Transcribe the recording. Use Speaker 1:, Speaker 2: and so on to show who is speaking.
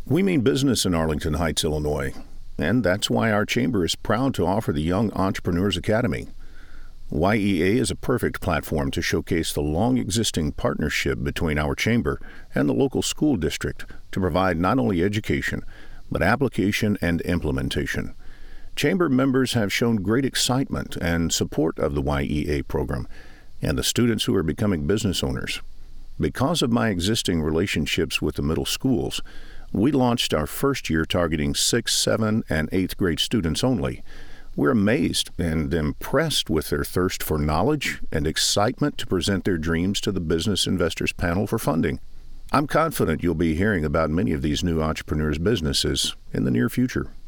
Speaker 1: We mean business in Arlington Heights, Illinois, and that's why our chamber is proud to offer the Young Entrepreneurs Academy. YEA is a perfect platform to showcase the long-existing partnership between our chamber and the local school district to provide not only education, but application and implementation. Chamber members have shown great excitement and support of the YEA program and the students who are becoming business owners. Because of my existing relationships with the middle schools, we launched our first year targeting 6th, 7th, and 8th grade students only. We're amazed and impressed with their thirst for knowledge and excitement to present their dreams to the Business Investors Panel for funding. I'm confident you'll be hearing about many of these new entrepreneurs' businesses in the near future.